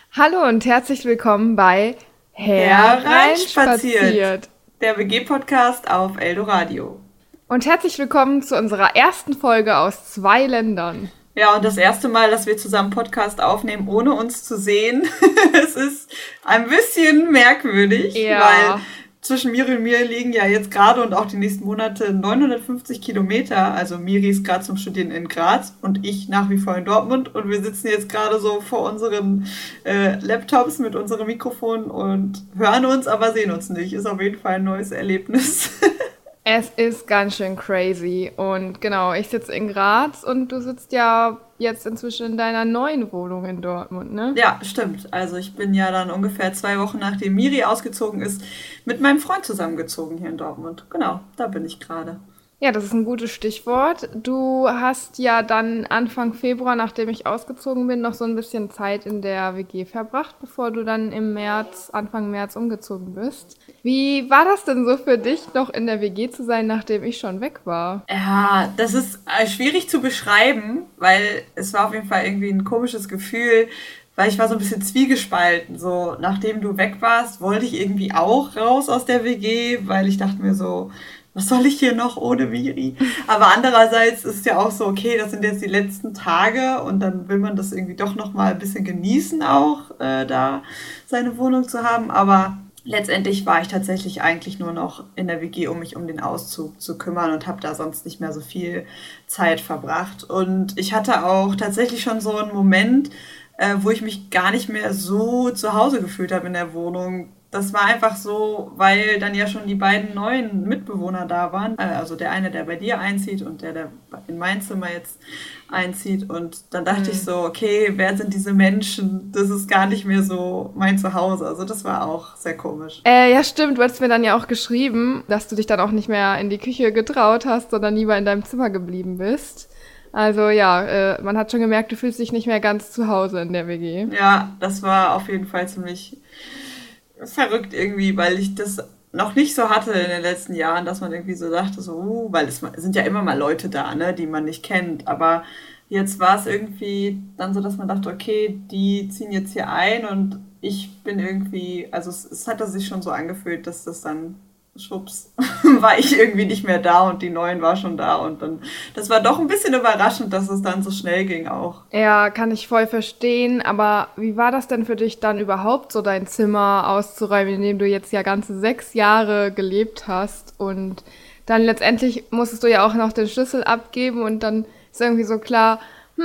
Hallo und herzlich willkommen bei Hereinspaziert, Hereinspaziert. der WG-Podcast auf Eldoradio. Und herzlich willkommen zu unserer ersten Folge aus 2 Ländern. Ja, und das erste Mal, dass wir zusammen Podcast aufnehmen, ohne uns zu sehen. Es ist ein bisschen merkwürdig, weil Ja, zwischen Miri und mir liegen ja jetzt gerade und auch die nächsten Monate 950 Kilometer. Also Miri ist gerade zum Studieren in Graz und ich nach wie vor in Dortmund. Und wir sitzen jetzt gerade so vor unseren Laptops mit unserem Mikrofon und hören uns, aber sehen uns nicht. Ist auf jeden Fall ein neues Erlebnis. es ist ganz schön crazy. Und genau, ich sitze in Graz und du sitzt ja jetzt inzwischen in deiner neuen Wohnung in Dortmund, ne? Ja, stimmt. Also ich bin ja dann ungefähr 2 Wochen nachdem Miri ausgezogen ist, mit meinem Freund zusammengezogen hier in Dortmund. Genau, da bin ich gerade. Ja, das ist ein gutes Stichwort. Du hast ja dann Anfang Februar, nachdem ich ausgezogen bin, noch so ein bisschen Zeit in der WG verbracht, bevor du dann im März, Anfang März umgezogen bist. Wie war das denn so für dich, noch in der WG zu sein, nachdem ich schon weg war? Ja, das ist schwierig zu beschreiben, weil es war auf jeden Fall irgendwie ein komisches Gefühl, weil ich war so ein bisschen zwiegespalten. So, nachdem du weg warst, wollte ich irgendwie auch raus aus der WG, weil ich dachte mir so, was soll ich hier noch ohne Miri? Aber andererseits ist es ja auch so, okay, das sind jetzt die letzten Tage und dann will man das irgendwie doch noch mal ein bisschen genießen auch, da seine Wohnung zu haben. Aber letztendlich war ich tatsächlich eigentlich nur noch in der WG, um mich um den Auszug zu kümmern und habe da sonst nicht mehr so viel Zeit verbracht. Und ich hatte auch tatsächlich schon so einen Moment, wo ich mich gar nicht mehr so zu Hause gefühlt habe in der Wohnung. Das war einfach so, weil dann ja schon die beiden neuen Mitbewohner da waren. Also der eine, der bei dir einzieht und der in mein Zimmer jetzt einzieht. Und dann dachte ich so, okay, wer sind diese Menschen? Das ist gar nicht mehr so mein Zuhause. Also das war auch sehr komisch. Ja, stimmt. Du hast mir dann ja auch geschrieben, dass du dich dann auch nicht mehr in die Küche getraut hast, sondern lieber in deinem Zimmer geblieben bist. Also ja, man hat schon gemerkt, du fühlst dich nicht mehr ganz zu Hause in der WG. Ja, das war auf jeden Fall ziemlich verrückt irgendwie, weil ich das noch nicht so hatte in den letzten Jahren, dass man irgendwie so dachte, so, weil es sind ja immer mal Leute da, ne, die man nicht kennt, aber jetzt war es irgendwie dann so, dass man dachte, okay, die ziehen jetzt hier ein und ich bin irgendwie, also es hatte sich schon so angefühlt, dass das dann schwupps, war ich irgendwie nicht mehr da und die Neuen war schon da und dann, das war doch ein bisschen überraschend, dass es dann so schnell ging auch. Ja, kann ich voll verstehen, aber wie war das denn für dich dann überhaupt, so dein Zimmer auszuräumen, in dem du jetzt ja ganze 6 Jahre gelebt hast und dann letztendlich musstest du ja auch noch den Schlüssel abgeben und dann ist irgendwie so klar,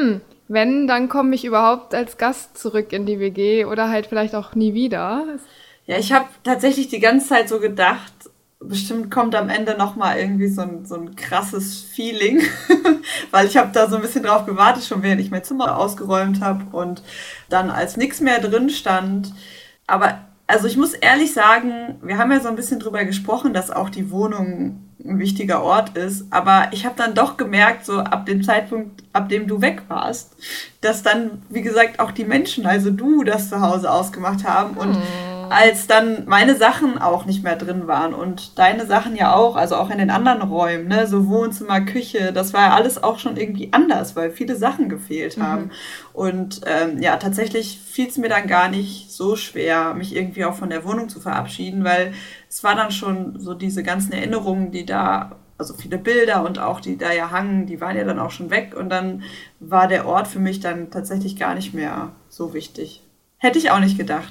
wenn, dann komme ich überhaupt als Gast zurück in die WG oder halt vielleicht auch nie wieder. Ja, ich habe tatsächlich die ganze Zeit so gedacht, bestimmt kommt am Ende noch mal irgendwie so ein krasses Feeling, weil ich habe da so ein bisschen drauf gewartet, schon während ich mein Zimmer ausgeräumt habe und dann als nichts mehr drin stand. Aber also ich muss ehrlich sagen, wir haben ja so ein bisschen drüber gesprochen, dass auch die Wohnung ein wichtiger Ort ist, aber ich habe dann doch gemerkt, so ab dem Zeitpunkt, ab dem du weg warst, dass dann, wie gesagt, auch die Menschen, also du, das zu Hause ausgemacht haben und als dann meine Sachen auch nicht mehr drin waren und deine Sachen ja auch, also auch in den anderen Räumen, ne, so Wohnzimmer, Küche, das war ja alles auch schon irgendwie anders, weil viele Sachen gefehlt haben. Und ja, tatsächlich fiel es mir dann gar nicht so schwer, mich irgendwie auch von der Wohnung zu verabschieden, weil es war dann schon so diese ganzen Erinnerungen, die da, also viele Bilder und auch die da ja hangen, die waren ja dann auch schon weg und dann war der Ort für mich dann tatsächlich gar nicht mehr so wichtig. Hätte ich auch nicht gedacht.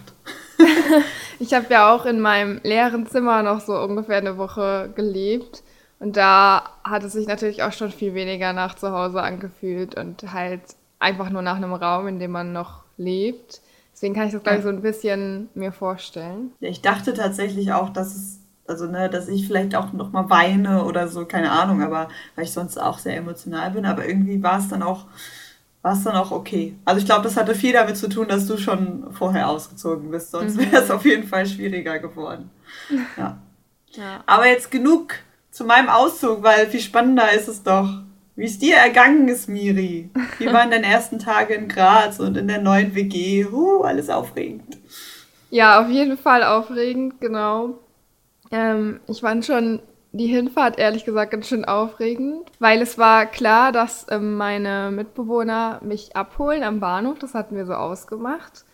Ich habe ja auch in meinem leeren Zimmer noch so ungefähr eine Woche gelebt. Und da hat es sich natürlich auch schon viel weniger nach zu Hause angefühlt und halt einfach nur nach einem Raum, in dem man noch lebt. Deswegen kann ich das, glaube ich, Ja. so ein bisschen mir vorstellen. Ja, ich dachte tatsächlich auch, dass es, also ne, dass ich vielleicht auch noch mal weine oder so, keine Ahnung, aber weil ich sonst auch sehr emotional bin, aber irgendwie war es dann auch okay. Also ich glaube, das hatte viel damit zu tun, dass du schon vorher ausgezogen bist, sonst wäre es auf jeden Fall schwieriger geworden. Ja. Ja. Aber jetzt genug zu meinem Auszug, weil viel spannender ist es doch, wie es dir ergangen ist, Miri. Wie waren deine ersten Tage in Graz und in der neuen WG? Alles aufregend. Ja, auf jeden Fall aufregend, genau. Ich fand schon die Hinfahrt ehrlich gesagt ganz schön aufregend, weil es war klar, dass meine Mitbewohner mich abholen am Bahnhof. Das hatten wir so ausgemacht.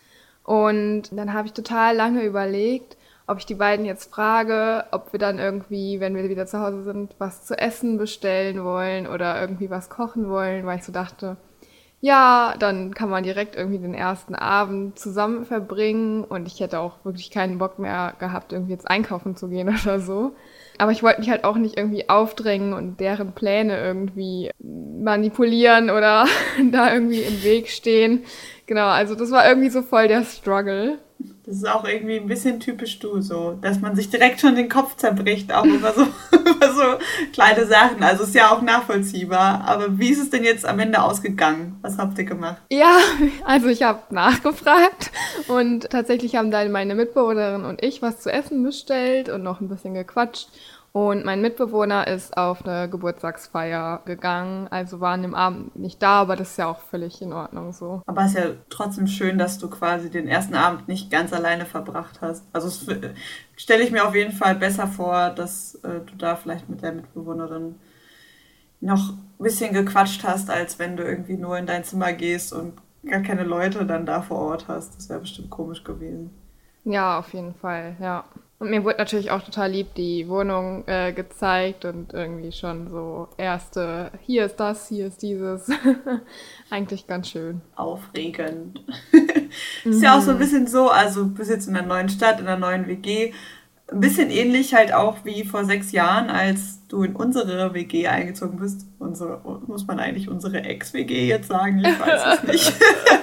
Und dann habe ich total lange überlegt, ob ich die beiden jetzt frage, ob wir dann irgendwie, wenn wir wieder zu Hause sind, was zu essen bestellen wollen oder irgendwie was kochen wollen, weil ich so dachte, ja, dann kann man direkt irgendwie den ersten Abend zusammen verbringen und ich hätte auch wirklich keinen Bock mehr gehabt, irgendwie jetzt einkaufen zu gehen oder so. Aber ich wollte mich halt auch nicht irgendwie aufdrängen und deren Pläne irgendwie manipulieren oder da irgendwie im Weg stehen. Genau, also das war irgendwie so voll der Struggle. Das ist auch irgendwie ein bisschen typisch du so, dass man sich direkt schon den Kopf zerbricht, auch über so, über so kleine Sachen. Also ist ja auch nachvollziehbar. Aber wie ist es denn jetzt am Ende ausgegangen? Was habt ihr gemacht? Ja, also ich habe nachgefragt und tatsächlich haben dann meine Mitbewohnerin und ich was zu essen bestellt und noch ein bisschen gequatscht. Und mein Mitbewohner ist auf eine Geburtstagsfeier gegangen, also war an dem Abend nicht da, aber das ist ja auch völlig in Ordnung so. Aber es ist ja trotzdem schön, dass du quasi den ersten Abend nicht ganz alleine verbracht hast. Also stelle ich mir auf jeden Fall besser vor, dass du da vielleicht mit der Mitbewohnerin noch ein bisschen gequatscht hast, als wenn du irgendwie nur in dein Zimmer gehst und gar keine Leute dann da vor Ort hast. Das wäre bestimmt komisch gewesen. Ja, auf jeden Fall, ja. Und mir wurde natürlich auch total lieb die Wohnung gezeigt und irgendwie schon so erste, hier ist das, hier ist dieses. Eigentlich ganz schön. Aufregend. Ist ja auch so ein bisschen so, also du bist jetzt in einer neuen Stadt, in einer neuen WG. Ein bisschen ähnlich halt auch wie vor 6 Jahren, als du in unsere WG eingezogen bist. Muss man eigentlich unsere Ex-WG jetzt sagen? Ich weiß es nicht.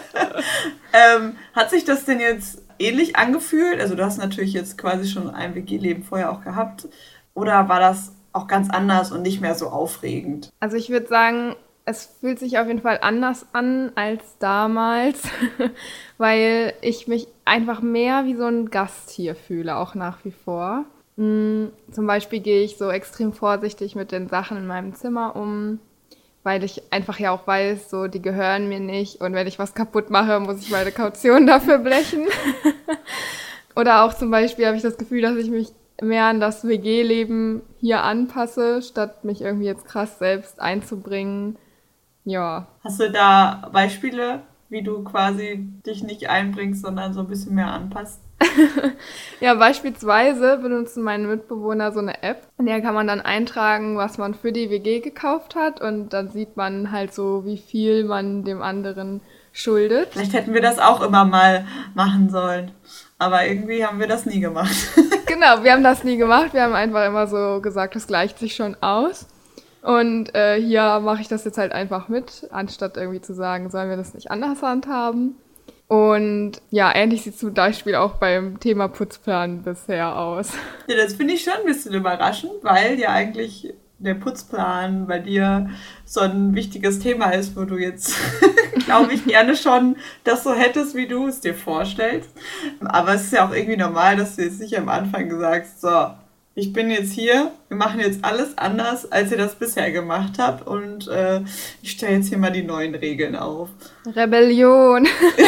Hat sich das denn jetzt ähnlich angefühlt? Also du hast natürlich jetzt quasi schon ein WG-Leben vorher auch gehabt. Oder war das auch ganz anders und nicht mehr so aufregend? Also ich würde sagen, es fühlt sich auf jeden Fall anders an als damals, weil ich mich einfach mehr wie so ein Gast hier fühle, auch nach wie vor. Zum Beispiel gehe ich so extrem vorsichtig mit den Sachen in meinem Zimmer um, weil ich einfach ja auch weiß, so die gehören mir nicht und wenn ich was kaputt mache, muss ich meine Kaution dafür blechen. Oder auch zum Beispiel habe ich das Gefühl, dass ich mich mehr an das WG-Leben hier anpasse, statt mich irgendwie jetzt krass selbst einzubringen. Ja. Hast du da Beispiele, wie du quasi dich nicht einbringst, sondern so ein bisschen mehr anpasst? Ja, beispielsweise benutzen meine Mitbewohner so eine App, in der kann man dann eintragen, was man für die WG gekauft hat und dann sieht man halt so, wie viel man dem anderen schuldet. Vielleicht hätten wir das auch immer mal machen sollen, aber irgendwie haben wir das nie gemacht. Genau, wir haben das nie gemacht, wir haben einfach immer so gesagt, das gleicht sich schon aus. Und hier mache ich das jetzt halt einfach mit, anstatt irgendwie zu sagen, sollen wir das nicht anders handhaben. Und ja, ähnlich sieht es zum Beispiel auch beim Thema Putzplan bisher aus. Ja, das finde ich schon ein bisschen überraschend, weil ja eigentlich der Putzplan bei dir so ein wichtiges Thema ist, wo du jetzt, glaube ich, gerne schon das so hättest, wie du es dir vorstellst. Aber es ist ja auch irgendwie normal, dass du jetzt nicht am Anfang gesagt hast, so, ich bin jetzt hier, wir machen jetzt alles anders, als ihr das bisher gemacht habt und ich stelle jetzt hier mal die neuen Regeln auf. Rebellion.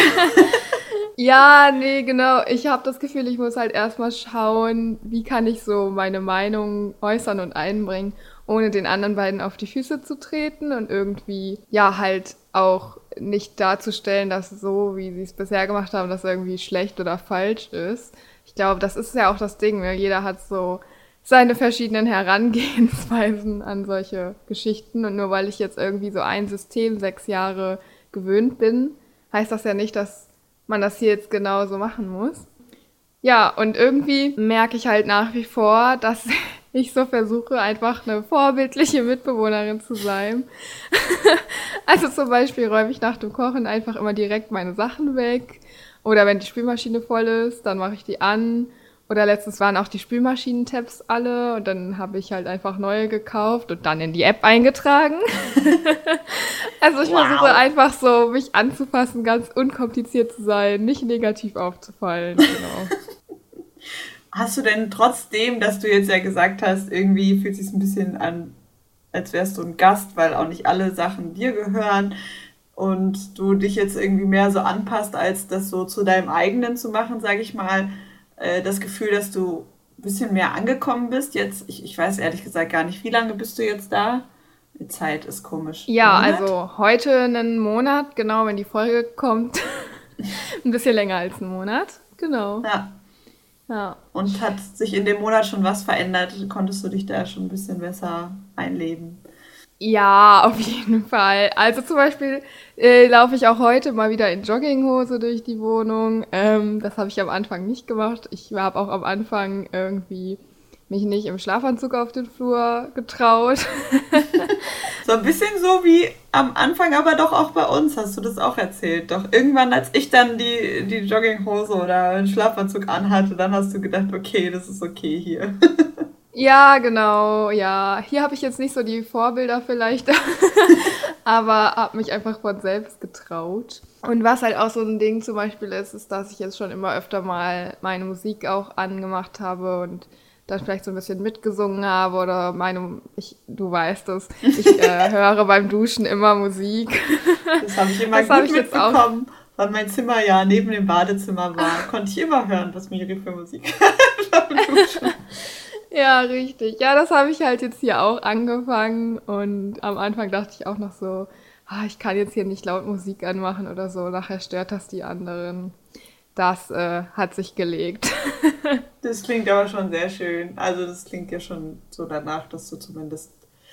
Ja, nee, genau. Ich habe das Gefühl, ich muss halt erstmal schauen, wie kann ich so meine Meinung äußern und einbringen, ohne den anderen beiden auf die Füße zu treten und irgendwie, ja, halt auch nicht darzustellen, dass so, wie sie es bisher gemacht haben, das irgendwie schlecht oder falsch ist. Ich glaube, das ist ja auch das Ding, ne? Jeder hat so seine verschiedenen Herangehensweisen an solche Geschichten. Und nur weil ich jetzt irgendwie so ein System 6 Jahre gewöhnt bin, heißt das ja nicht, dass man das hier jetzt genauso machen muss. Ja, und irgendwie merke ich halt nach wie vor, dass ich so versuche, einfach eine vorbildliche Mitbewohnerin zu sein. Also zum Beispiel räume ich nach dem Kochen einfach immer direkt meine Sachen weg. Oder wenn die Spülmaschine voll ist, dann mache ich die an. Oder letztens waren auch die Spülmaschinentabs alle und dann habe ich halt einfach neue gekauft und dann in die App eingetragen. Also ich versuche einfach so, mich anzupassen, ganz unkompliziert zu sein, nicht negativ aufzufallen. Genau. Hast du denn trotzdem, dass du jetzt ja gesagt hast, irgendwie fühlt es sich ein bisschen an, als wärst du ein Gast, weil auch nicht alle Sachen dir gehören und du dich jetzt irgendwie mehr so anpasst, als das so zu deinem eigenen zu machen, sage ich mal, das Gefühl, dass du ein bisschen mehr angekommen bist. Jetzt, ich weiß ehrlich gesagt gar nicht, wie lange bist du jetzt da? Die Zeit ist komisch. Ja, Monat? also heute einen Monat, genau, wenn die Folge kommt. Ein bisschen länger als einen Monat. Genau. Ja. Ja. Und hat sich in dem Monat schon was verändert? Konntest du dich da schon ein bisschen besser einleben? Ja, auf jeden Fall. Also zum Beispiel laufe ich auch heute mal wieder in Jogginghose durch die Wohnung. Das habe ich am Anfang nicht gemacht. Ich habe auch am Anfang irgendwie mich nicht im Schlafanzug auf den Flur getraut. So ein bisschen so wie am Anfang, aber doch auch bei uns, hast du das auch erzählt. Doch irgendwann, als ich dann die Jogginghose oder einen Schlafanzug anhatte, dann hast du gedacht, okay, das ist okay hier. Ja, genau, ja. Hier habe ich jetzt nicht so die Vorbilder vielleicht, aber habe mich einfach von selbst getraut. Und was halt auch so ein Ding zum Beispiel ist, ist, dass ich jetzt schon immer öfter mal meine Musik auch angemacht habe und dann vielleicht so ein bisschen mitgesungen habe oder du weißt es, ich höre beim Duschen immer Musik. Das habe ich immer Das habe gut ich jetzt auch. mitbekommen, weil mein Zimmer ja neben dem Badezimmer war. Konnte ich immer hören, was Miri für Musik beim Duschen. Ja, richtig. Ja, das habe ich halt jetzt hier auch angefangen und am Anfang dachte ich auch noch so, ich kann jetzt hier nicht laut Musik anmachen oder so, nachher stört das die anderen. Das hat sich gelegt. Das klingt aber schon sehr schön. Also das klingt ja schon so danach, dass du zumindest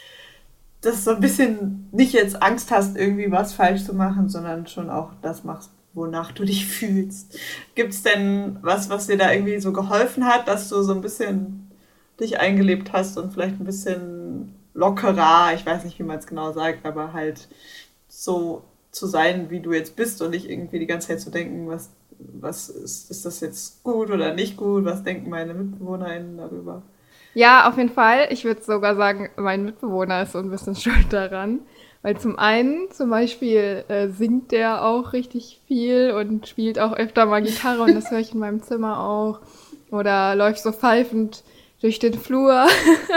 das so ein bisschen nicht jetzt Angst hast, irgendwie was falsch zu machen, sondern schon auch das machst, wonach du dich fühlst. Gibt es denn was dir da irgendwie so geholfen hat, dass du so ein bisschen dich eingelebt hast und vielleicht ein bisschen lockerer, ich weiß nicht, wie man es genau sagt, aber halt so zu sein, wie du jetzt bist und nicht irgendwie die ganze Zeit zu denken, was ist das jetzt gut oder nicht gut, was denken meine MitbewohnerInnen darüber? Ja, auf jeden Fall. Ich würde sogar sagen, mein Mitbewohner ist so ein bisschen schuld daran. Weil zum einen, zum Beispiel, singt der auch richtig viel und spielt auch öfter mal Gitarre und das höre ich in meinem Zimmer auch. Oder läuft so pfeifend durch den Flur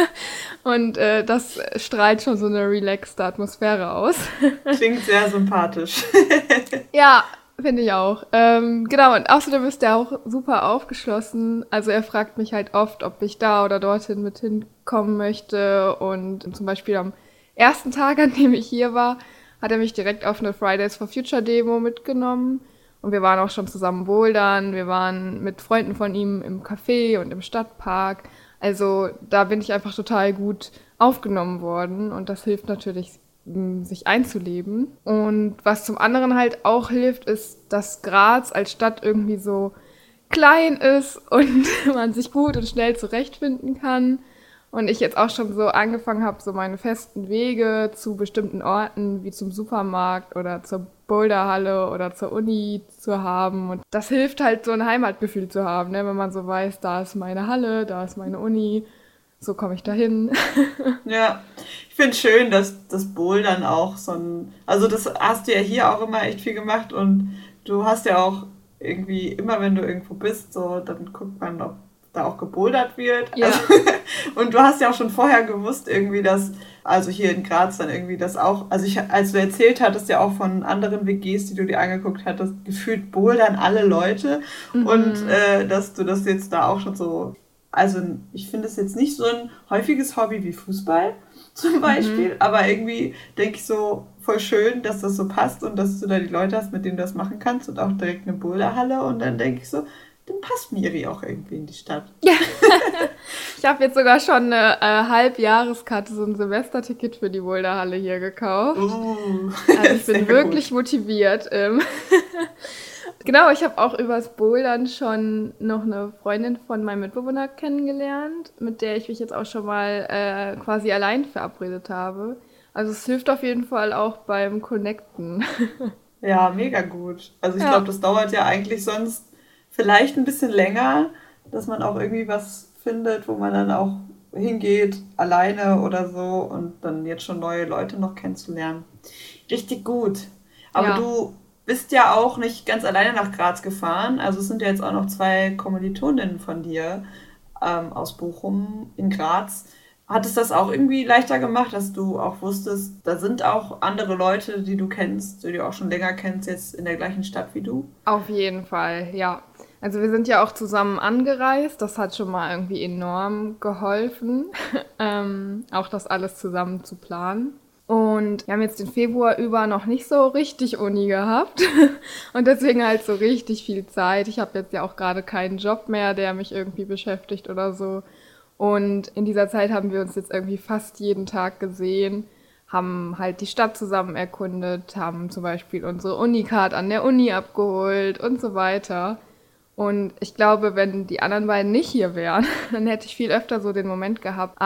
und das strahlt schon so eine relaxte Atmosphäre aus. Klingt sehr sympathisch. Ja, finde ich auch. Genau, und außerdem ist er auch super aufgeschlossen. Also er fragt mich halt oft, ob ich da oder dorthin mit hinkommen möchte. Und zum Beispiel am ersten Tag, an dem ich hier war, hat er mich direkt auf eine Fridays for Future Demo mitgenommen. Und wir waren auch schon zusammen bouldern. Wir waren mit Freunden von ihm im Café und im Stadtpark. Also da bin ich einfach total gut aufgenommen worden. Und das hilft natürlich sich einzuleben. Und was zum anderen halt auch hilft, ist, dass Graz als Stadt irgendwie so klein ist und man sich gut und schnell zurechtfinden kann. Und ich jetzt auch schon so angefangen habe, so meine festen Wege zu bestimmten Orten, wie zum Supermarkt oder zur Boulderhalle oder zur Uni zu haben. Und das hilft halt, so ein Heimatgefühl zu haben, ne? Wenn man so weiß, da ist meine Halle, da ist meine Uni, so komme ich dahin. Ja, ich finde es schön, dass das Bouldern auch so ein, also das hast du ja hier auch immer echt viel gemacht und du hast ja auch irgendwie immer, wenn du irgendwo bist, so dann guckt man, ob da auch gebouldert wird. Ja, Also, und du hast ja auch schon vorher gewusst irgendwie, dass, also hier in Graz dann irgendwie das auch, also ich, als du erzählt hattest ja auch von anderen WGs, die du dir angeguckt hattest, gefühlt bouldern alle Leute und dass du das jetzt da auch schon so, also ich finde es jetzt nicht so ein häufiges Hobby wie Fußball zum Beispiel, aber irgendwie denke ich so voll schön, dass das so passt und dass du da die Leute hast, mit denen du das machen kannst und auch direkt eine Boulderhalle und dann denke ich so, dann passt Miri auch irgendwie in die Stadt. ich habe jetzt sogar schon eine Halbjahreskarte, so ein Semesterticket für die Boulderhalle hier gekauft. Also ich bin Sehr gut. wirklich motiviert. Genau, ich habe auch übers Bouldern schon noch eine Freundin von meinem Mitbewohner kennengelernt, mit der ich mich jetzt auch schon mal quasi allein verabredet habe. Also es hilft auf jeden Fall auch beim Connecten. Ja, mega gut. Also ich glaube, Ja, das dauert ja eigentlich sonst vielleicht ein bisschen länger, dass man auch irgendwie was findet, wo man dann auch hingeht, alleine oder so und dann jetzt schon neue Leute noch kennenzulernen. Richtig gut. Aber ja. du bist ja auch nicht ganz alleine nach Graz gefahren. Also es sind ja jetzt auch noch zwei Kommilitoninnen von dir aus Bochum in Graz. Hat es das auch irgendwie leichter gemacht, dass du auch wusstest, da sind auch andere Leute, die du kennst, die du auch schon länger kennst, jetzt in der gleichen Stadt wie du? Auf jeden Fall, ja. Also wir sind ja auch zusammen angereist. Das hat schon mal irgendwie enorm geholfen, auch das alles zusammen zu planen. Und wir haben jetzt den Februar über noch nicht so richtig Uni gehabt und deswegen halt so richtig viel Zeit. Ich habe jetzt ja auch gerade keinen Job mehr, der mich irgendwie beschäftigt oder so. Und in dieser Zeit haben wir uns jetzt irgendwie fast jeden Tag gesehen, haben halt die Stadt zusammen erkundet, haben zum Beispiel unsere Unicard an der Uni abgeholt und so weiter. Und ich glaube, wenn die anderen beiden nicht hier wären, dann hätte ich viel öfter so den Moment gehabt,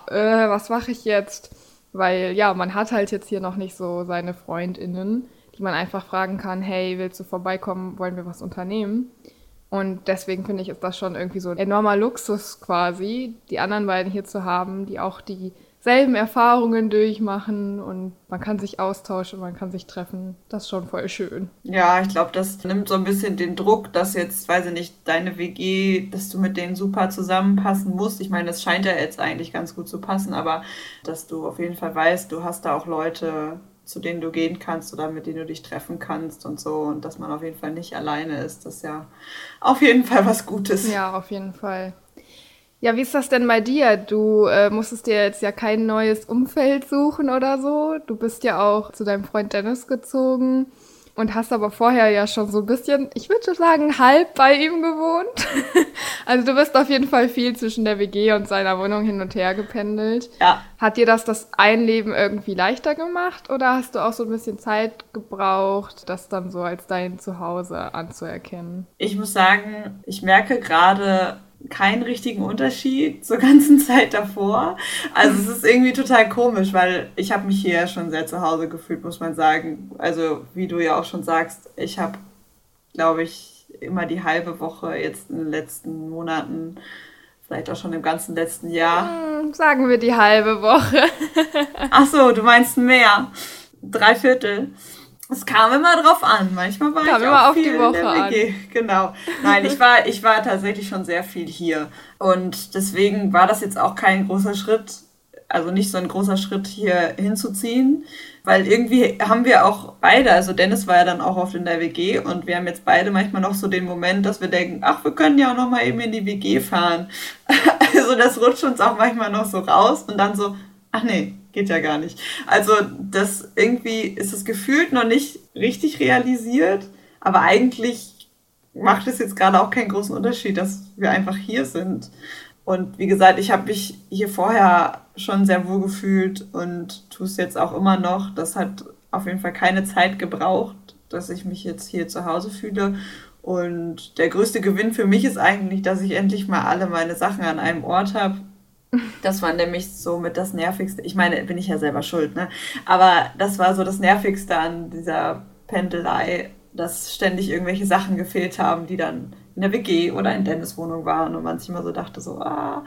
was mache ich jetzt? Weil ja, man hat halt jetzt hier noch nicht so seine FreundInnen, die man einfach fragen kann, hey, willst du vorbeikommen, wollen wir was unternehmen? Und deswegen finde ich, ist das schon irgendwie so ein enormer Luxus quasi, die anderen beiden hier zu haben, die auch dieselben Erfahrungen durchmachen und man kann sich austauschen, man kann sich treffen. Das ist schon voll schön. Ja, ich glaube, das nimmt so ein bisschen den Druck, dass jetzt, weiß ich nicht, deine WG, dass du mit denen super zusammenpassen musst. Ich meine, das scheint ja jetzt eigentlich ganz gut zu passen, aber dass du auf jeden Fall weißt, du hast da auch Leute, zu denen du gehen kannst oder mit denen du dich treffen kannst und so und dass man auf jeden Fall nicht alleine ist, das ist ja auf jeden Fall was Gutes. Ja, auf jeden Fall. Ja, wie ist das denn bei dir? Du musstest dir jetzt ja kein neues Umfeld suchen oder so. Du bist ja auch zu deinem Freund Dennis gezogen und hast aber vorher ja schon so ein bisschen, ich würde schon sagen, halb bei ihm gewohnt. Also du bist auf jeden Fall viel zwischen der WG und seiner Wohnung hin und her gependelt. Ja, Hat dir das Einleben irgendwie leichter gemacht oder hast du auch so ein bisschen Zeit gebraucht, das dann so als dein Zuhause anzuerkennen? ich muss sagen, ich merke gerade keinen richtigen Unterschied zur ganzen Zeit davor. Also es ist irgendwie total komisch, weil ich habe mich hier schon sehr zu Hause gefühlt, muss man sagen. Also wie du ja auch schon sagst, ich habe, glaube ich, immer die halbe Woche jetzt in den letzten Monaten, vielleicht auch schon im ganzen letzten Jahr. Sagen wir die halbe Woche. Ach so, du meinst mehr. Drei Viertel. Es kam immer drauf an. Manchmal war Kam ich immer auch auf die viel in Woche der an. WG. Genau. Nein, ich war tatsächlich schon sehr viel hier. Und deswegen war das jetzt auch kein großer Schritt, also nicht so ein großer Schritt hier hinzuziehen. Weil irgendwie haben wir auch beide, also Dennis war ja dann auch oft in der WG und wir haben jetzt beide manchmal noch so den Moment, dass wir denken, ach, wir können ja auch noch mal eben in die WG fahren. Also das rutscht uns auch manchmal noch so raus und dann so, ach nee, geht ja gar nicht. Also das irgendwie ist es gefühlt noch nicht richtig realisiert, aber eigentlich macht es jetzt gerade auch keinen großen Unterschied, dass wir einfach hier sind. Und wie gesagt, ich habe mich hier vorher schon sehr wohl gefühlt und tue es jetzt auch immer noch. Das hat auf jeden Fall keine Zeit gebraucht, dass ich mich jetzt hier zu Hause fühle. Und der größte Gewinn für mich ist eigentlich, dass ich endlich mal alle meine Sachen an einem Ort habe. Das war nämlich so mit das Nervigste. Ich meine, bin ich ja selber schuld, ne? Aber das war so das Nervigste an dieser Pendelei, dass ständig irgendwelche Sachen gefehlt haben, die dann in der WG oder in Dennis Wohnung waren und man sich immer so dachte, so, ah.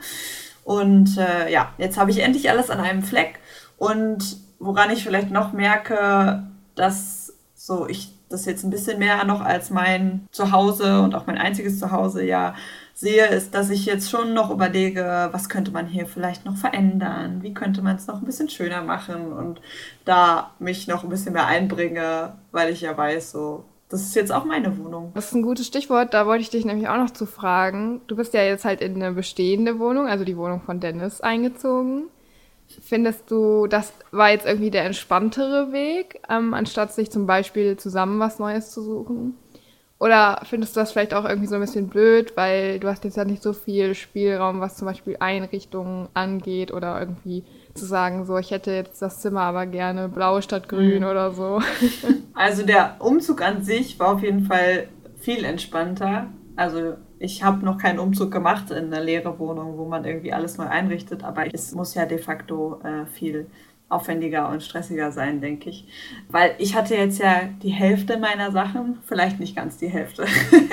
Und ja, jetzt habe ich endlich alles an einem Fleck. Und woran ich vielleicht noch merke, dass so ich das jetzt ein bisschen mehr noch als mein Zuhause und auch mein einziges Zuhause ja sehe, ist, dass ich jetzt schon noch überlege, was könnte man hier vielleicht noch verändern, wie könnte man es noch ein bisschen schöner machen und da mich noch ein bisschen mehr einbringe, weil ich ja weiß, so, das ist jetzt auch meine Wohnung. Das ist ein gutes Stichwort, da wollte ich dich nämlich auch noch zu fragen. Du bist ja jetzt halt in eine bestehende Wohnung, also die Wohnung von Dennis, eingezogen. Findest du, das war jetzt irgendwie der entspanntere Weg, anstatt sich zum Beispiel zusammen was Neues zu suchen? Oder findest du das vielleicht auch irgendwie so ein bisschen blöd, weil du hast jetzt ja nicht so viel Spielraum, was zum Beispiel Einrichtungen angeht oder irgendwie zu sagen, so, ich hätte jetzt das Zimmer aber gerne blau statt grün oder so. Also der Umzug an sich war auf jeden Fall viel entspannter. Also ich habe noch keinen Umzug gemacht in eine leere Wohnung, wo man irgendwie alles neu einrichtet, aber es muss ja de facto viel aufwendiger und stressiger sein, denke ich. Weil ich hatte jetzt ja die Hälfte meiner Sachen, vielleicht nicht ganz die Hälfte.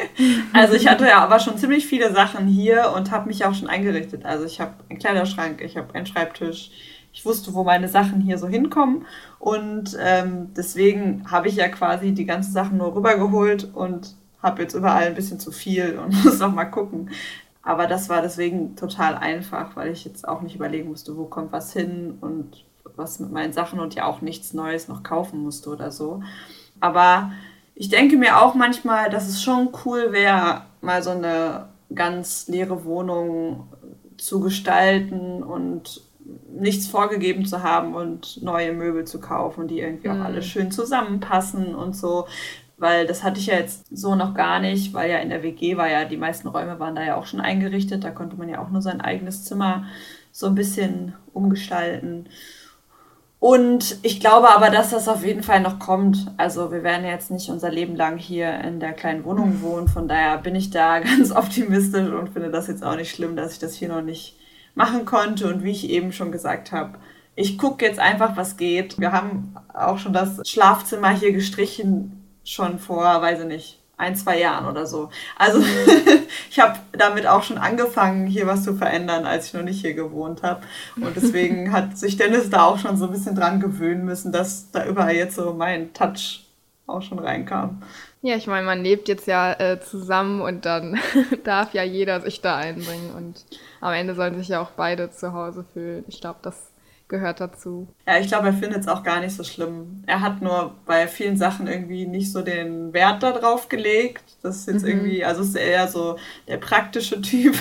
Also ich hatte ja aber schon ziemlich viele Sachen hier und habe mich auch schon eingerichtet. Also ich habe einen Kleiderschrank, ich habe einen Schreibtisch. Ich wusste, wo meine Sachen hier so hinkommen und deswegen habe ich ja quasi die ganzen Sachen nur rübergeholt und habe jetzt überall ein bisschen zu viel und muss noch mal gucken. Aber das war deswegen total einfach, weil ich jetzt auch nicht überlegen musste, wo kommt was hin und was mit meinen Sachen und ja auch nichts Neues noch kaufen musste oder so. Aber ich denke mir auch manchmal, dass es schon cool wäre, mal so eine ganz leere Wohnung zu gestalten und nichts vorgegeben zu haben und neue Möbel zu kaufen, die irgendwie auch alle schön zusammenpassen und so. Weil das hatte ich ja jetzt so noch gar nicht, weil ja in der WG war ja, die meisten Räume waren da ja auch schon eingerichtet. Da konnte man ja auch nur sein eigenes Zimmer so ein bisschen umgestalten. Und ich glaube aber, dass das auf jeden Fall noch kommt. Also wir werden jetzt nicht unser Leben lang hier in der kleinen Wohnung wohnen. Von daher bin ich da ganz optimistisch und finde das jetzt auch nicht schlimm, dass ich das hier noch nicht machen konnte. Und wie ich eben schon gesagt habe, ich gucke jetzt einfach, was geht. Wir haben auch schon das Schlafzimmer hier gestrichen, schon vor, weiß ich nicht, 1, 2 Jahren oder so. Also ich habe damit auch schon angefangen, hier was zu verändern, als ich noch nicht hier gewohnt habe. Und deswegen hat sich Dennis da auch schon so ein bisschen dran gewöhnen müssen, dass da überall jetzt so mein Touch auch schon reinkam. Ja, ich meine, man lebt jetzt ja zusammen und dann darf ja jeder sich da einbringen und am Ende sollen sich ja auch beide zu Hause fühlen. Ich glaube, das gehört dazu. Ja, ich glaube, er findet es auch gar nicht so schlimm. Er hat nur bei vielen Sachen irgendwie nicht so den Wert darauf gelegt. Das ist jetzt irgendwie, also ist eher so der praktische Typ,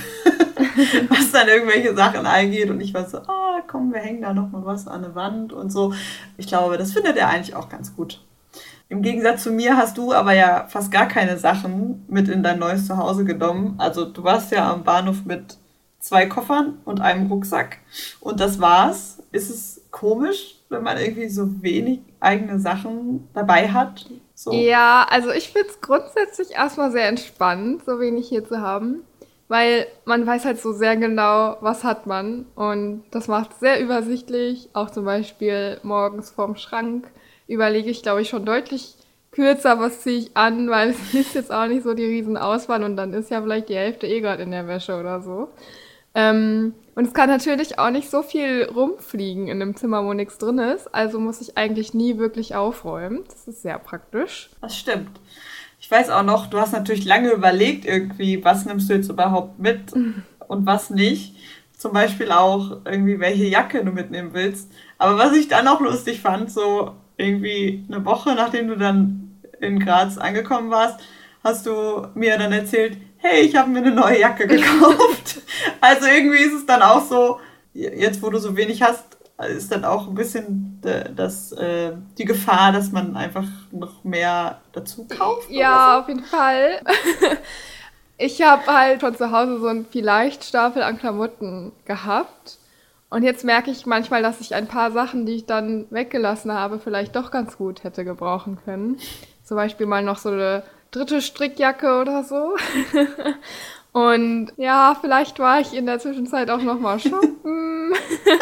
was dann irgendwelche Sachen angeht. Und ich war so, komm, wir hängen da noch mal was an der Wand und so. Ich glaube, das findet er eigentlich auch ganz gut. Im Gegensatz zu mir hast du aber ja fast gar keine Sachen mit in dein neues Zuhause genommen. Also du warst ja am Bahnhof mit 2 Koffern und einem Rucksack. Und das war's. Ist es komisch, wenn man irgendwie so wenig eigene Sachen dabei hat? So. Ja, also ich finde es grundsätzlich erstmal sehr entspannt, so wenig hier zu haben, weil man weiß halt so sehr genau, was hat man und das macht es sehr übersichtlich. Auch zum Beispiel morgens vorm Schrank überlege ich, glaube ich, schon deutlich kürzer, was ziehe ich an, weil es ist jetzt auch nicht so die Riesenauswahl und dann ist ja vielleicht die Hälfte eh gerade in der Wäsche oder so. Und es kann natürlich auch nicht so viel rumfliegen in einem Zimmer, wo nichts drin ist. Also muss ich eigentlich nie wirklich aufräumen. Das ist sehr praktisch. Das stimmt. Ich weiß auch noch, du hast natürlich lange überlegt irgendwie, was nimmst du jetzt überhaupt mit und was nicht. Zum Beispiel auch irgendwie, welche Jacke du mitnehmen willst. Aber was ich dann auch lustig fand, so irgendwie eine Woche, nachdem du dann in Graz angekommen warst, hast du mir dann erzählt, hey, ich habe mir eine neue Jacke gekauft. Also irgendwie ist es dann auch so, jetzt wo du so wenig hast, ist dann auch ein bisschen die Gefahr, dass man einfach noch mehr dazu kauft. Ja, auf jeden Fall. Ich habe halt von zu Hause so einen Vielleicht-Stapel an Klamotten gehabt. Und jetzt merke ich manchmal, dass ich ein paar Sachen, die ich dann weggelassen habe, vielleicht doch ganz gut hätte gebrauchen können. Zum Beispiel mal noch so eine 3. Strickjacke oder so. Und ja, vielleicht war ich in der Zwischenzeit auch noch mal shoppen.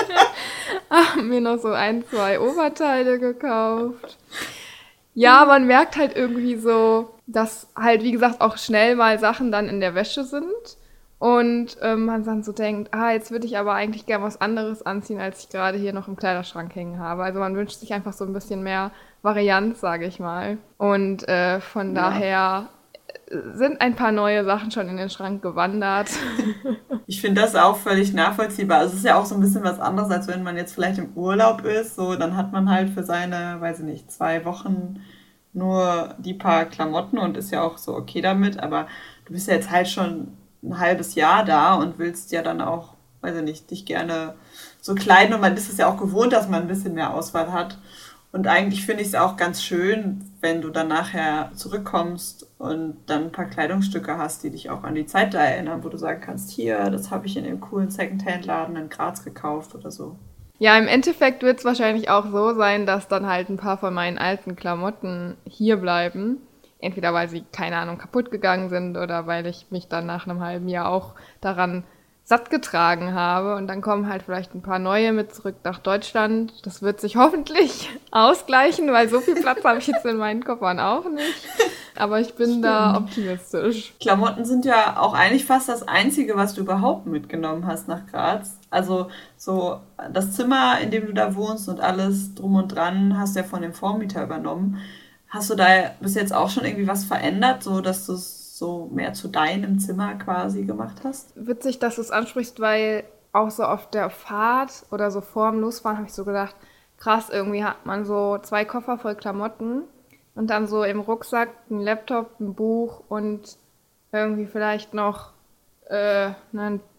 Hab mir noch so 1, 2 Oberteile gekauft. Ja, man merkt halt irgendwie so, dass halt, wie gesagt, auch schnell mal Sachen dann in der Wäsche sind. Und man dann so denkt, jetzt würde ich aber eigentlich gern was anderes anziehen, als ich gerade hier noch im Kleiderschrank hängen habe. Also man wünscht sich einfach so ein bisschen mehr Varianz, sage ich mal. Und von daher sind ein paar neue Sachen schon in den Schrank gewandert. Ich finde das auch völlig nachvollziehbar. Also es ist ja auch so ein bisschen was anderes, als wenn man jetzt vielleicht im Urlaub ist. So, dann hat man halt für seine, weiß ich nicht, 2 Wochen nur die paar Klamotten und ist ja auch so okay damit. Aber du bist ja jetzt halt schon ein halbes Jahr da und willst ja dann auch, weiß ich nicht, dich gerne so kleiden. Und man ist es ja auch gewohnt, dass man ein bisschen mehr Auswahl hat. Und eigentlich finde ich es auch ganz schön, wenn du dann nachher zurückkommst und dann ein paar Kleidungsstücke hast, die dich auch an die Zeit da erinnern, wo du sagen kannst, hier, das habe ich in dem coolen Secondhand-Laden in Graz gekauft oder so. Ja, im Endeffekt wird es wahrscheinlich auch so sein, dass dann halt ein paar von meinen alten Klamotten hier bleiben. Entweder weil sie, keine Ahnung, kaputt gegangen sind oder weil ich mich dann nach einem halben Jahr auch daran satt getragen habe. Und dann kommen halt vielleicht ein paar neue mit zurück nach Deutschland. Das wird sich hoffentlich ausgleichen, weil so viel Platz habe ich jetzt in meinen Koffern auch nicht. Aber ich bin da optimistisch. Klamotten sind ja auch eigentlich fast das Einzige, was du überhaupt mitgenommen hast nach Graz. Also so das Zimmer, in dem du da wohnst und alles drum und dran, hast du ja von dem Vormieter übernommen. Hast du da bis jetzt auch schon irgendwie was verändert, so dass du es so mehr zu deinem Zimmer quasi gemacht hast? Witzig, dass du es ansprichst, weil auch so auf der Fahrt oder so vor dem Losfahren habe ich so gedacht, krass, irgendwie hat man so 2 Koffer voll Klamotten und dann so im Rucksack ein Laptop, ein Buch und irgendwie vielleicht noch ein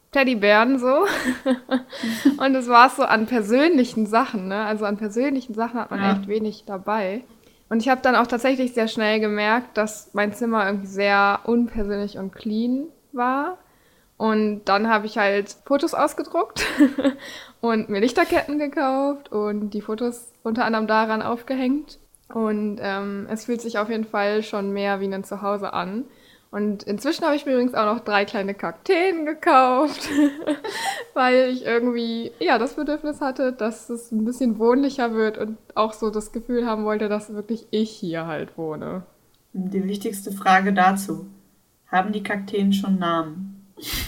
Teddybären so. Und es war so an persönlichen Sachen, ne? Also an persönlichen Sachen hat man echt wenig dabei. Und ich habe dann auch tatsächlich sehr schnell gemerkt, dass mein Zimmer irgendwie sehr unpersönlich und clean war. Und dann habe ich halt Fotos ausgedruckt und mir Lichterketten gekauft und die Fotos unter anderem daran aufgehängt. Und es fühlt sich auf jeden Fall schon mehr wie ein Zuhause an. Und inzwischen habe ich mir übrigens auch noch 3 kleine Kakteen gekauft, weil ich irgendwie das Bedürfnis hatte, dass es ein bisschen wohnlicher wird und auch so das Gefühl haben wollte, dass wirklich ich hier halt wohne. Die wichtigste Frage dazu. Haben die Kakteen schon Namen?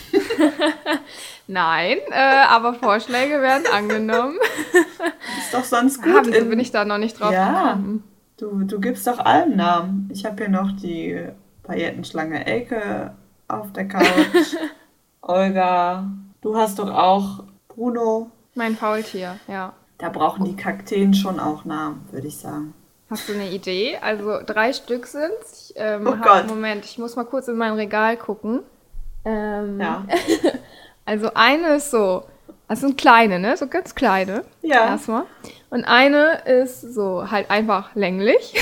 Nein, aber Vorschläge werden angenommen. Ist doch sonst gut. Wieso bin ich da noch nicht drauf gekommen? Du gibst doch allen Namen. Ich habe hier noch die Paillettenschlange Elke auf der Couch. Olga, du hast doch auch Bruno. Mein Faultier, ja. Da brauchen die Kakteen schon auch Namen, würde ich sagen. Hast du eine Idee? Also 3 Stück sind's. Gott. Moment, ich muss mal kurz in mein Regal gucken. Ja. Also eine ist so, das sind kleine, ne? So ganz kleine. Ja. Erstmal. Und eine ist so halt einfach länglich.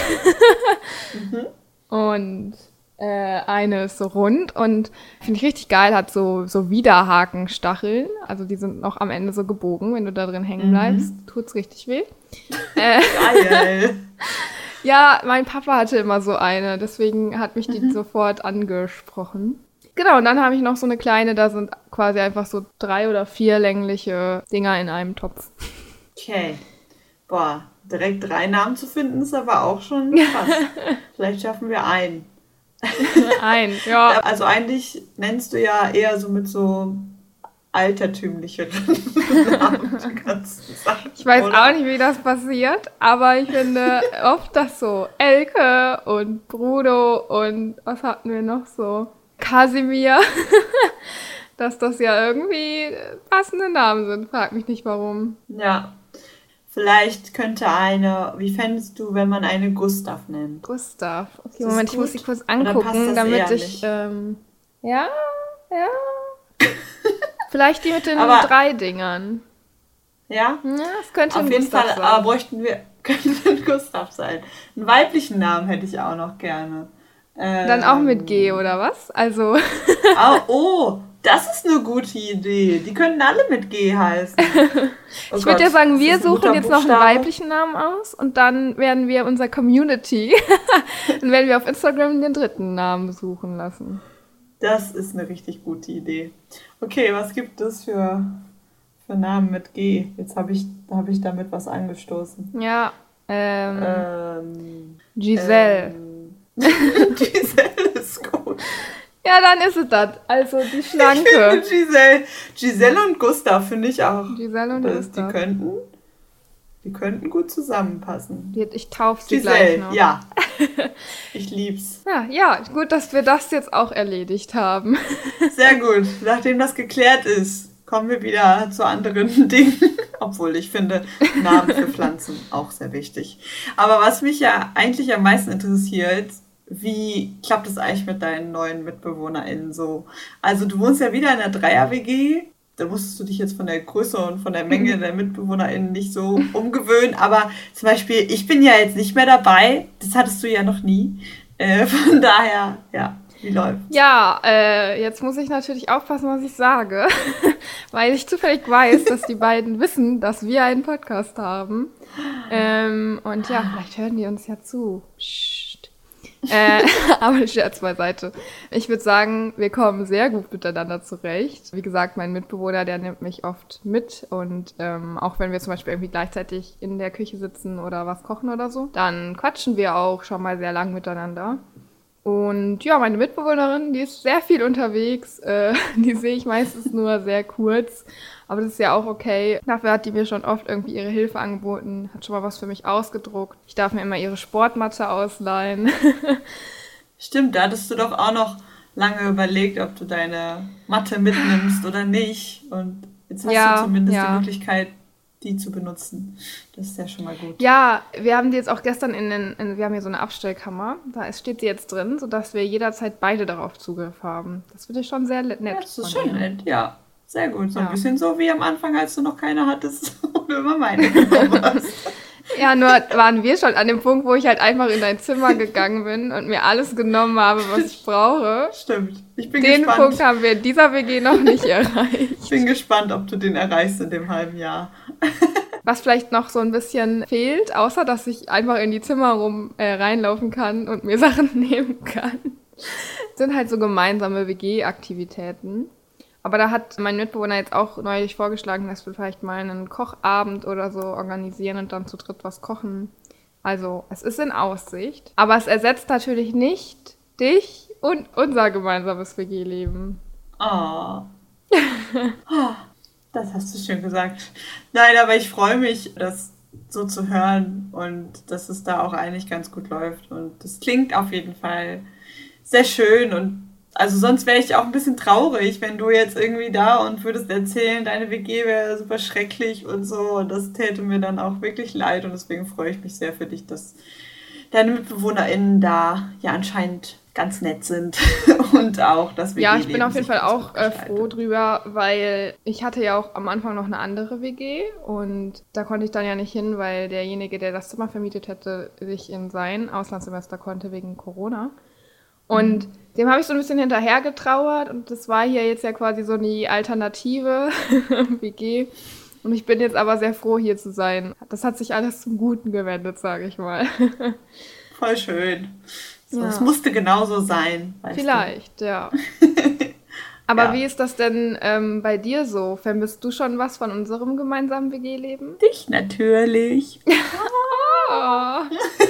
Und eine ist so rund und finde ich richtig geil, hat so Widerhakenstacheln. Also die sind noch am Ende so gebogen, wenn du da drin hängen bleibst. Tut's richtig weh. Geil. Ja, mein Papa hatte immer so eine, deswegen hat mich die sofort angesprochen. Genau, und dann habe ich noch so eine kleine, da sind quasi einfach so 3 oder 4 längliche Dinger in einem Topf. Okay. Boah, direkt 3 Namen zu finden, ist aber auch schon krass. Vielleicht schaffen wir einen. Ja. Also eigentlich nennst du ja eher so mit so altertümlicheren Namen die ganzen Sachen. Ich weiß auch nicht, wie das passiert, aber ich finde oft, dass so Elke und Bruno und was hatten wir noch so? Kasimir, dass das ja irgendwie passende Namen sind. Frag mich nicht, warum. Ja, vielleicht könnte wie fändest du, wenn man eine Gustav nennt? Gustav. Okay, Ist Moment, das ich muss gut? sie kurz Oder passt angucken, das damit eher ich, nicht? ja. Vielleicht die mit den Aber- 3 Dingern. Ja? Ja, das könnte Auf ein jeden Gustav Fall, sein. aber könnte ein Gustav sein. Einen weiblichen Namen hätte ich auch noch gerne. Dann auch mit G, oder was? Also, Das ist eine gute Idee. Die können alle mit G heißen. Oh ich würde ja Gott, sagen, ist wir das ein guter suchen jetzt noch einen Buchstabe? weiblichen Namen aus und dann werden wir unser Community, dann werden wir auf Instagram den 3. Namen suchen lassen. Das ist eine richtig gute Idee. Okay, was gibt es für Namen mit G? Jetzt habe ich damit was angestoßen. Ja, Ähm, Giselle. Giselle ist gut. Ja, dann ist es das. Also die Schlanke. Giselle und Gustav finde ich auch. Giselle und Gustav. Die könnten gut zusammenpassen. Ich taufe sie gleich Giselle, noch. ja. Ich lieb's. Ja, gut, dass wir das jetzt auch erledigt haben. Sehr gut. Nachdem das geklärt ist, kommen wir wieder zu anderen Dingen. Obwohl ich finde Namen für Pflanzen auch sehr wichtig. Aber was mich ja eigentlich am meisten interessiert, wie klappt es eigentlich mit deinen neuen MitbewohnerInnen so? Also du wohnst ja wieder in einer Dreier-WG. Da musstest du dich jetzt von der Größe und von der Menge der MitbewohnerInnen nicht so umgewöhnen. Aber zum Beispiel, ich bin ja jetzt nicht mehr dabei. Das hattest du ja noch nie. Von daher, ja, wie läuft's? Ja, jetzt muss ich natürlich aufpassen, was ich sage, weil ich zufällig weiß, dass die beiden wissen, dass wir einen Podcast haben. Und ja, vielleicht hören die uns ja zu. Psst. Aber Scherz beiseite. Ich würde sagen, wir kommen sehr gut miteinander zurecht. Wie gesagt, mein Mitbewohner, der nimmt mich oft mit und auch wenn wir zum Beispiel irgendwie gleichzeitig in der Küche sitzen oder was kochen oder so, dann quatschen wir auch schon mal sehr lang miteinander. Und ja, meine Mitbewohnerin, die ist sehr viel unterwegs. Die sehe ich meistens nur sehr kurz. Aber das ist ja auch okay. Dafür hat die mir schon oft irgendwie ihre Hilfe angeboten, hat schon mal was für mich ausgedruckt. Ich darf mir immer ihre Sportmatte ausleihen. Stimmt, da hattest du doch auch noch lange überlegt, ob du deine Matte mitnimmst oder nicht. Und jetzt hast du zumindest die Möglichkeit, die zu benutzen. Das ist ja schon mal gut. Ja, wir haben die jetzt auch gestern wir haben hier so eine Abstellkammer. Da steht sie jetzt drin, sodass wir jederzeit beide darauf Zugriff haben. Das finde ich schon sehr nett. Ja, das ist schon nett, ja. Sehr gut. So ein Ja. bisschen so wie am Anfang, als du noch keine hattest und du immer meine genommen hast. Ja, nur waren wir schon an dem Punkt, wo ich halt einfach in dein Zimmer gegangen bin und mir alles genommen habe, was ich brauche. Stimmt. Ich bin Den gespannt. Punkt haben wir in dieser WG noch nicht erreicht. Ich bin gespannt, ob du den erreichst in dem halben Jahr. Was vielleicht noch so ein bisschen fehlt, außer dass ich einfach in die Zimmer reinlaufen kann und mir Sachen nehmen kann, sind halt so gemeinsame WG-Aktivitäten. Aber da hat mein Mitbewohner jetzt auch neulich vorgeschlagen, dass wir vielleicht mal einen Kochabend oder so organisieren und dann zu dritt was kochen. Also es ist in Aussicht. Aber es ersetzt natürlich nicht dich und unser gemeinsames WG-Leben. Oh. Das hast du schön gesagt. Nein, aber ich freue mich, das so zu hören und dass es da auch eigentlich ganz gut läuft. Und das klingt auf jeden Fall sehr schön. Und also sonst wäre ich auch ein bisschen traurig, wenn du jetzt irgendwie da und würdest erzählen, deine WG wäre super schrecklich und so. Und das täte mir dann auch wirklich leid. Und deswegen freue ich mich sehr für dich, dass deine MitbewohnerInnen da ja anscheinend ganz nett sind und auch das WG-Leben. Ja, ich bin auf jeden sich Fall ganz auch gut gestaltet. froh drüber, weil ich hatte ja auch am Anfang noch eine andere WG und da konnte ich dann ja nicht hin, weil derjenige, der das Zimmer vermietet hätte, sich in sein Auslandssemester konnte wegen Corona. Und dem habe ich so ein bisschen hinterher getrauert und das war hier jetzt ja quasi so die alternative WG. Und ich bin jetzt aber sehr froh, hier zu sein. Das hat sich alles zum Guten gewendet, sage ich mal. Voll schön. So, Ja. es musste genauso sein. Weißt Vielleicht, ja. Aber Ja. wie ist das denn bei dir so? Vermisst du schon was von unserem gemeinsamen WG-Leben? du? Dich natürlich. Oh.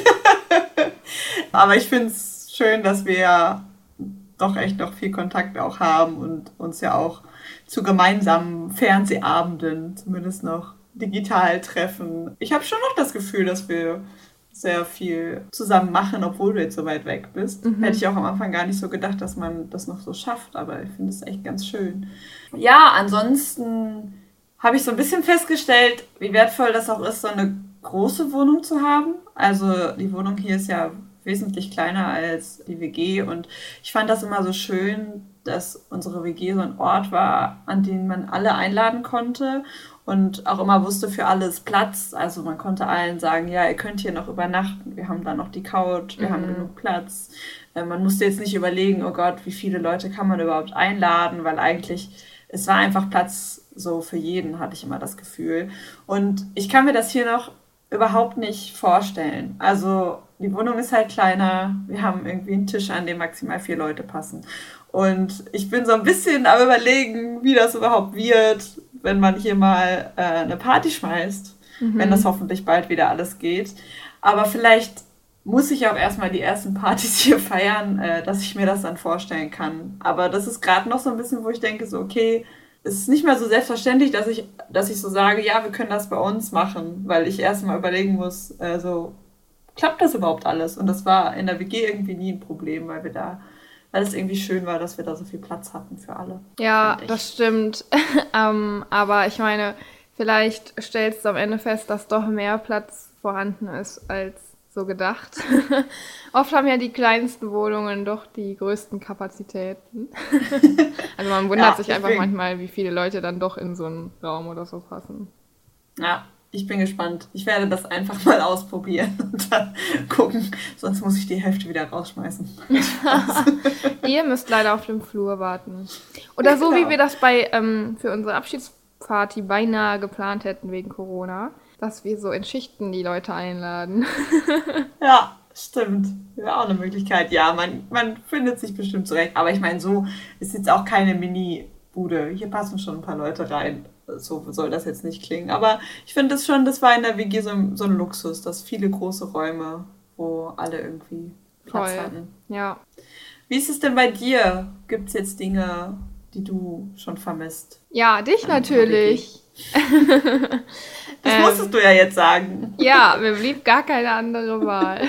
Aber ich finde es schön, dass wir ja doch echt noch viel Kontakt auch haben und uns ja auch zu gemeinsamen Fernsehabenden zumindest noch digital treffen. Ich habe schon noch das Gefühl, dass wir sehr viel zusammen machen, obwohl du jetzt so weit weg bist. Hätte ich auch am Anfang gar nicht so gedacht, dass man das noch so schafft, aber ich finde es echt ganz schön. Ja, ansonsten habe ich so ein bisschen festgestellt, wie wertvoll das auch ist, so eine große Wohnung zu haben. Also die Wohnung hier ist ja wesentlich kleiner als die WG und ich fand das immer so schön, dass unsere WG so ein Ort war, an den man alle einladen konnte und auch immer wusste, für alles Platz. Also man konnte allen sagen, ja, ihr könnt hier noch übernachten, wir haben da noch die Couch, wir haben genug Platz. Man musste jetzt nicht überlegen, oh Gott, wie viele Leute kann man überhaupt einladen, weil eigentlich, es war einfach Platz so für jeden, hatte ich immer das Gefühl. Und ich kann mir das hier noch überhaupt nicht vorstellen. Also die Wohnung ist halt kleiner, wir haben irgendwie einen Tisch, an dem maximal 4 Leute passen. Und ich bin so ein bisschen am Überlegen, wie das überhaupt wird, wenn man hier mal eine Party schmeißt, wenn das hoffentlich bald wieder alles geht. Aber vielleicht muss ich auch erstmal die ersten Partys hier feiern, dass ich mir das dann vorstellen kann. Aber das ist gerade noch so ein bisschen, wo ich denke, so okay, es ist nicht mehr so selbstverständlich, dass ich so sage, ja, wir können das bei uns machen, weil ich erstmal überlegen muss, so klappt das überhaupt alles? Und das war in der WG irgendwie nie ein Problem, weil es irgendwie schön war, dass wir da so viel Platz hatten für alle. Ja, fand ich. das stimmt. Aber ich meine, vielleicht stellst du am Ende fest, dass doch mehr Platz vorhanden ist als so gedacht. Oft haben ja die kleinsten Wohnungen doch die größten Kapazitäten. Also man wundert Ja, sich einfach deswegen. manchmal, wie viele Leute dann doch in so einen Raum oder so passen. Ja, ich bin gespannt. Ich werde das einfach mal ausprobieren und dann gucken. Sonst muss ich die Hälfte wieder rausschmeißen. Ihr müsst leider auf dem Flur warten. Oder so, wie Genau. wir das für unsere Abschiedsparty beinahe geplant hätten wegen Corona, dass wir so in Schichten die Leute einladen. Ja, stimmt. Wäre auch eine Möglichkeit. Ja, man findet sich bestimmt zurecht. Aber ich meine, so ist jetzt auch keine Mini-Bude. Hier passen schon ein paar Leute rein. So soll das jetzt nicht klingen. Aber ich finde es schon, das war in der WG so ein Luxus, dass viele große Räume, wo alle irgendwie Platz Voll. hatten. Ja. Wie ist es denn bei dir? Gibt es jetzt Dinge, die du schon vermisst? Ja, dich natürlich. Das musstest du ja jetzt sagen. Ja, mir blieb gar keine andere Wahl.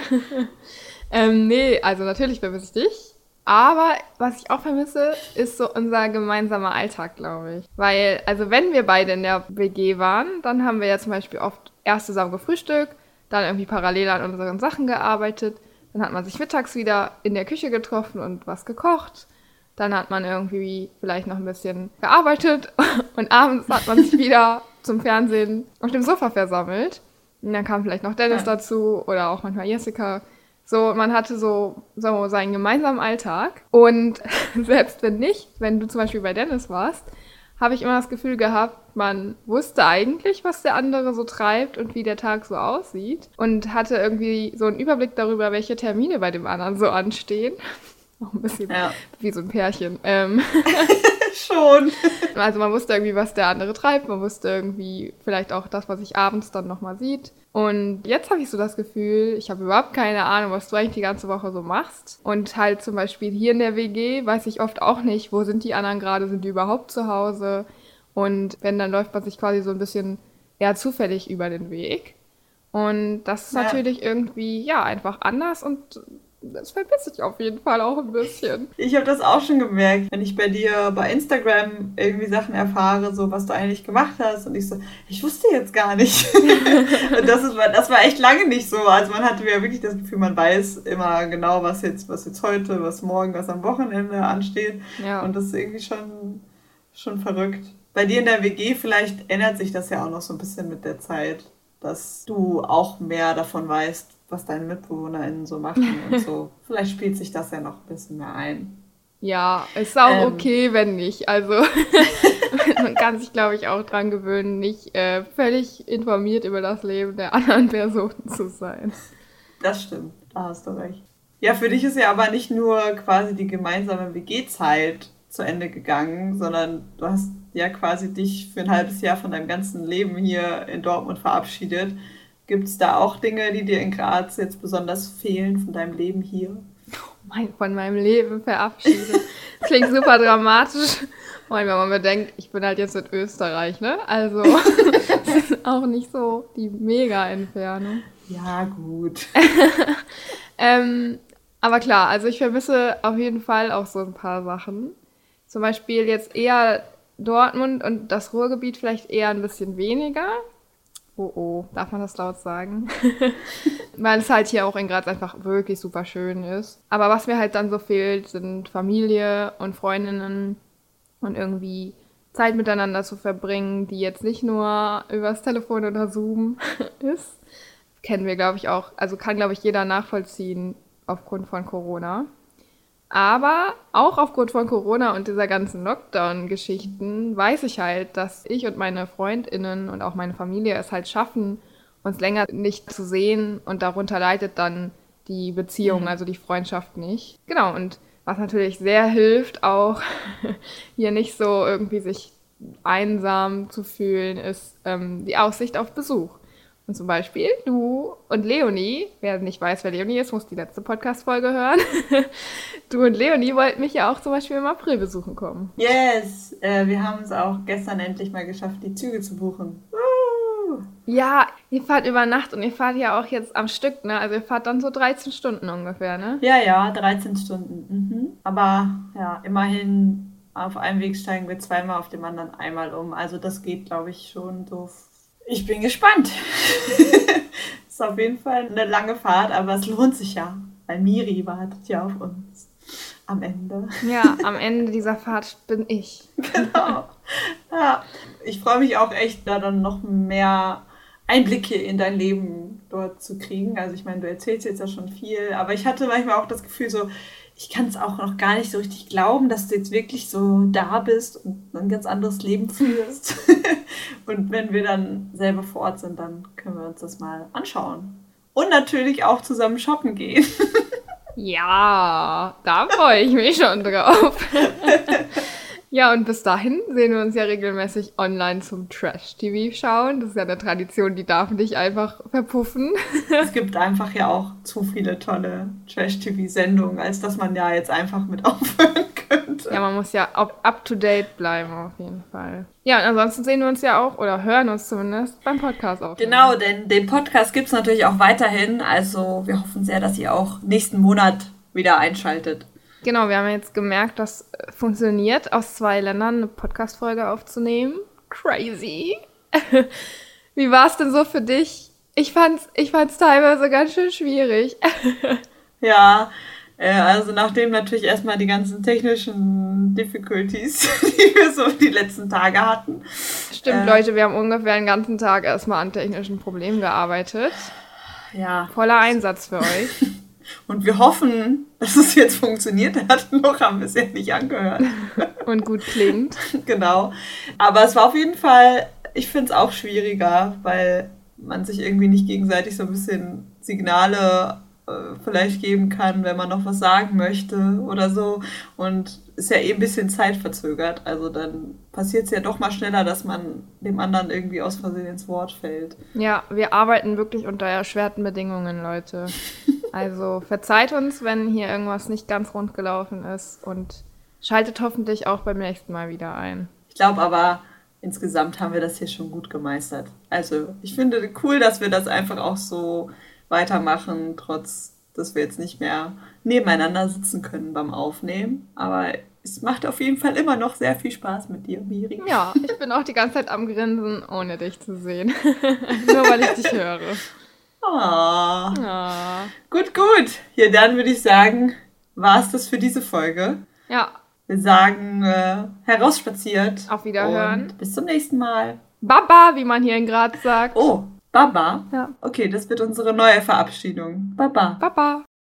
Nee, also natürlich vermisse ich dich. Aber was ich auch vermisse, ist so unser gemeinsamer Alltag, glaube ich. Weil, also wenn wir beide in der WG waren, dann haben wir ja zum Beispiel oft erst zusammen gefrühstückt, dann irgendwie parallel an unseren Sachen gearbeitet. Dann hat man sich mittags wieder in der Küche getroffen und was gekocht. Dann hat man irgendwie vielleicht noch ein bisschen gearbeitet und abends hat man sich wieder zum Fernsehen auf dem Sofa versammelt. Und dann kam vielleicht noch Dennis dazu oder auch manchmal Jessica. So, man hatte so seinen gemeinsamen Alltag. Und selbst wenn du zum Beispiel bei Dennis warst, habe ich immer das Gefühl gehabt, man wusste eigentlich, was der andere so treibt und wie der Tag so aussieht. Und hatte irgendwie so einen Überblick darüber, welche Termine bei dem anderen so anstehen. Auch ein bisschen wie so ein Pärchen. Schon. Also man wusste irgendwie, was der andere treibt. Man wusste irgendwie vielleicht auch das, was sich abends dann nochmal sieht. Und jetzt habe ich so das Gefühl, ich habe überhaupt keine Ahnung, was du eigentlich die ganze Woche so machst. Und halt zum Beispiel hier in der WG weiß ich oft auch nicht, wo sind die anderen gerade, sind die überhaupt zu Hause? Und wenn, dann läuft man sich quasi so ein bisschen eher zufällig über den Weg. Und das ist natürlich irgendwie, einfach anders und das vermisse ich auf jeden Fall auch ein bisschen. Ich habe das auch schon gemerkt, wenn ich bei dir bei Instagram irgendwie Sachen erfahre, so was du eigentlich gemacht hast und ich so, ich wusste jetzt gar nicht. Und das war echt lange nicht so. Also man hatte ja wirklich das Gefühl, man weiß immer genau, was jetzt heute, was morgen, was am Wochenende ansteht. Ja. Und das ist irgendwie schon verrückt. Bei dir in der WG, vielleicht ändert sich das ja auch noch so ein bisschen mit der Zeit, dass du auch mehr davon weißt, was deine MitbewohnerInnen so machen und so. Vielleicht spielt sich das ja noch ein bisschen mehr ein. Ja, ist auch okay, wenn nicht. Also man kann sich, glaube ich, auch dran gewöhnen, nicht völlig informiert über das Leben der anderen Personen zu sein. Das stimmt, da hast du recht. Ja, für dich ist ja aber nicht nur quasi die gemeinsame WG-Zeit zu Ende gegangen, sondern du hast ja quasi dich für ein halbes Jahr von deinem ganzen Leben hier in Dortmund verabschiedet. Gibt es da auch Dinge, die dir in Graz jetzt besonders fehlen von deinem Leben hier? Von meinem Leben verabschiedet. Das klingt super dramatisch. Und wenn man bedenkt, ich bin halt jetzt in Österreich, ne? Also, das ist auch nicht so die Mega-Entfernung. Ja, gut. Aber klar, also ich vermisse auf jeden Fall auch so ein paar Sachen. Zum Beispiel jetzt eher Dortmund und das Ruhrgebiet vielleicht eher ein bisschen weniger. Oh, darf man das laut sagen? Weil es halt hier auch in Graz einfach wirklich super schön ist. Aber was mir halt dann so fehlt, sind Familie und Freundinnen und irgendwie Zeit miteinander zu verbringen, die jetzt nicht nur übers Telefon oder Zoom ist. Kennen wir, glaube ich, auch, also kann, glaube ich, jeder nachvollziehen aufgrund von Corona. Aber auch aufgrund von Corona und dieser ganzen Lockdown-Geschichten weiß ich halt, dass ich und meine FreundInnen und auch meine Familie es halt schaffen, uns länger nicht zu sehen und darunter leidet dann die Beziehung, also die Freundschaft nicht. Genau, und was natürlich sehr hilft, auch hier nicht so irgendwie sich einsam zu fühlen, ist die Aussicht auf Besuch. Und zum Beispiel du und Leonie, wer nicht weiß, wer Leonie ist, muss die letzte Podcast-Folge hören. Du und Leonie wollten mich ja auch zum Beispiel im April besuchen kommen. Yes, wir haben es auch gestern endlich mal geschafft, die Züge zu buchen. Ja, ihr fahrt über Nacht und ihr fahrt ja auch jetzt am Stück, ne? Also ihr fahrt dann so 13 Stunden ungefähr, ne? Ja, 13 Stunden. Mhm. Aber ja, immerhin auf einem Weg steigen wir zweimal, auf dem anderen einmal um. Also das geht, glaube ich, schon so. Ich bin gespannt. Ist auf jeden Fall eine lange Fahrt, aber es lohnt sich ja, weil Miri wartet ja auf uns am Ende. Ja, am Ende dieser Fahrt bin ich. Genau. Ja, ich freue mich auch echt, da dann noch mehr Einblicke in dein Leben dort zu kriegen. Also ich meine, du erzählst jetzt ja schon viel, aber ich hatte manchmal auch das Gefühl so, ich kann es auch noch gar nicht so richtig glauben, dass du jetzt wirklich so da bist und ein ganz anderes Leben führst. Und wenn wir dann selber vor Ort sind, dann können wir uns das mal anschauen. Und natürlich auch zusammen shoppen gehen. Ja, da freue ich mich schon drauf. Ja, und bis dahin sehen wir uns ja regelmäßig online zum Trash-TV schauen. Das ist ja eine Tradition, die darf nicht einfach verpuffen. Es gibt einfach ja auch zu viele tolle Trash-TV-Sendungen, als dass man ja jetzt einfach mit aufhören könnte. Ja, man muss ja up-to-date bleiben auf jeden Fall. Ja, und ansonsten sehen wir uns ja auch, oder hören uns zumindest, beim Podcast auf. Genau, denn den Podcast gibt es natürlich auch weiterhin. Also wir hoffen sehr, dass ihr auch nächsten Monat wieder einschaltet. Genau, wir haben jetzt gemerkt, dass funktioniert, aus 2 Ländern eine Podcast-Folge aufzunehmen. Crazy. Wie war es denn so für dich? Ich fand's teilweise ganz schön schwierig. Ja, Also nachdem natürlich erstmal die ganzen technischen Difficulties, die wir so die letzten Tage hatten. Stimmt, Leute, wir haben ungefähr den ganzen Tag erstmal an technischen Problemen gearbeitet. Ja. Voller Einsatz für euch. Und wir hoffen, dass es jetzt funktioniert hat. Noch haben wir es ja nicht angehört. Und gut klingt. Genau. Aber es war auf jeden Fall, ich finde es auch schwieriger, weil man sich irgendwie nicht gegenseitig so ein bisschen Signale vielleicht geben kann, wenn man noch was sagen möchte oder so. Und ist ja eh ein bisschen zeitverzögert. Also dann passiert es ja doch mal schneller, dass man dem anderen irgendwie aus Versehen ins Wort fällt. Ja, wir arbeiten wirklich unter erschwerten Bedingungen, Leute. Also verzeiht uns, wenn hier irgendwas nicht ganz rund gelaufen ist und schaltet hoffentlich auch beim nächsten Mal wieder ein. Ich glaube aber, insgesamt haben wir das hier schon gut gemeistert. Also ich finde cool, dass wir das einfach auch so weitermachen, trotz dass wir jetzt nicht mehr nebeneinander sitzen können beim Aufnehmen. Aber es macht auf jeden Fall immer noch sehr viel Spaß mit dir, Miri. Ja, ich bin auch die ganze Zeit am Grinsen, ohne dich zu sehen. Nur weil ich dich höre. Oh. Oh. Gut. Hier, dann würde ich sagen, war es das für diese Folge. Ja. Wir sagen, herausspaziert. Auf Wiederhören. Und bis zum nächsten Mal. Baba, wie man hier in Graz sagt. Oh, Baba? Ja. Okay, das wird unsere neue Verabschiedung. Baba. Baba.